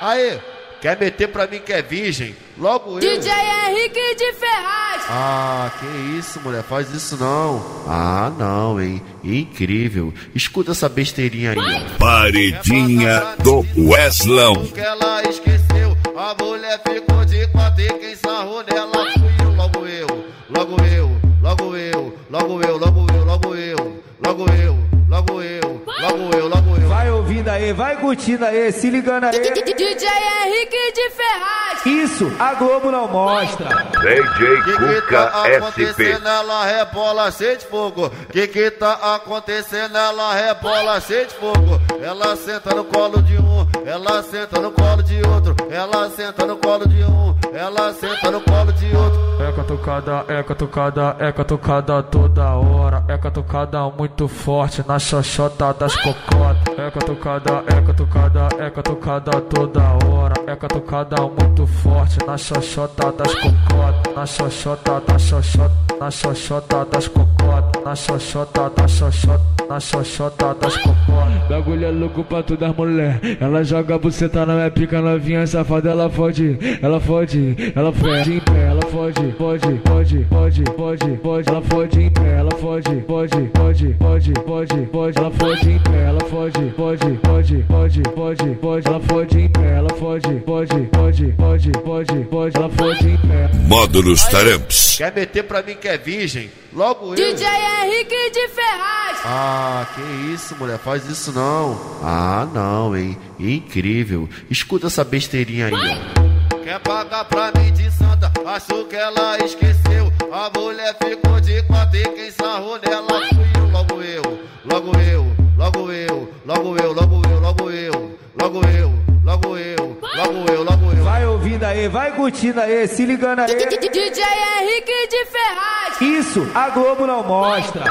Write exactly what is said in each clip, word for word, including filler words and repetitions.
Aí, quer meter pra mim que é virgem? Logo eu. D J Henrique de Ferraz. Ah, que isso, mulher, faz isso não. Ah, não, hein, incrível. Escuta essa besteirinha aí, ó. Paredinha do Weslão. Que ela esqueceu, a mulher ficou de quatro e quem sarrou nela fui eu. Logo eu, logo eu, logo eu, logo eu, logo eu, logo eu, logo eu, logo eu, logo eu, logo eu. Vai ouvindo aí, vai curtindo aí, se ligando aí. D J Henrique de Ferraz. Isso, a Globo não mostra. D J Que que Cuca tá S P. acontecendo? Ela rebola cheia de fogo. Que que tá acontecendo? Ela rebola cheia de fogo. Ela senta no colo de um, ela senta no colo de outro. Ela senta no colo de um, ela senta no colo de outro. É catucada, é catucada, é catucada toda hora. É catucada muito forte na xoxota das cocotas. É catucada, é catucada, é catucada toda hora. É catucada muito forte na xoxota das cocotas. Na xoxota, na xoxota, na xoxota das cocotas. Na xoxota, na xoxota, na xoxota das cocotas. Bagulho é louco pra todas as mulher. Ela joga a buceta na minha pica novinha safada. Ela fode, ela fode, ela fode em pé. Ela fode, pode, pode, pode, pode, pode. Ela fode em pé, ela fode, pode, pode, pode, pode, pode. Ela fode em pé, ela fode, pode, pode, pode, pode, pode. Ela fode em pé, ela fode, pode, pode, pode, pode, pode. Ela fode em pé. Módulos Taramps. Quer meter pra mim que é virgem? Logo eu. D J Henrique de Ferraz. Ah, que isso, mulher, faz isso não. Ah, não, hein, incrível. Escuta essa besteirinha aí, ó. Quer pagar pra mim de santa? Achou que ela esqueceu. A mulher ficou de quatro e quem sarrou nela fui eu. Logo eu, logo eu, logo eu, logo eu, logo eu, logo eu, logo eu, logo eu, logo eu, logo eu. Vai ouvindo aí, vai curtindo aí, se ligando aí. D J Henrique de Ferraz. Isso, a Globo não mostra.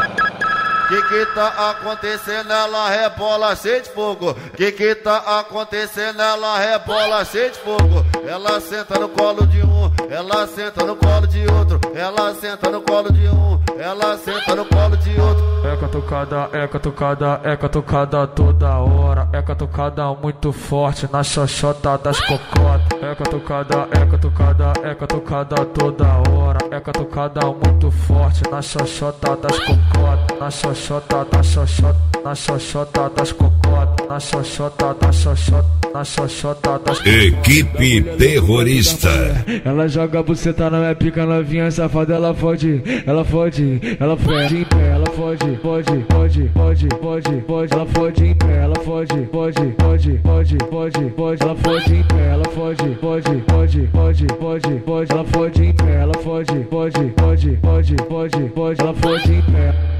Que que tá acontecendo? Ela rebola cheia de fogo. Que que tá acontecendo? Ela rebola cheia de fogo. Ela senta no colo de um, ela senta no colo de outro. Ela senta no colo de um, ela senta no colo de outro. É catucada, é catucada, é catucada toda hora. É catucada muito forte na xoxota das cocotas. É catucada, é catucada, é catucada toda hora. É catucada muito forte na xoxota das cocotas. Na xoxota, na xoxota, na xoxota das cocotas. Na xoxota, na xoxota, na xoxota das cocotas. Equipe terrorista. Ela joga a buceta na minha pica novinha safada. Ela fode, ela fode, ela fode em pé. Ela fode, pode, pode, pode, pode, pode. Ela fode em pé, ela fode, pode, pode, pode, pode, pode. Ela fode em pé, ela fode, pode, pode, pode, pode, pode. Ela fode em pé, ela fode, pode, pode, pode, pode, pode. Ela fode em pé.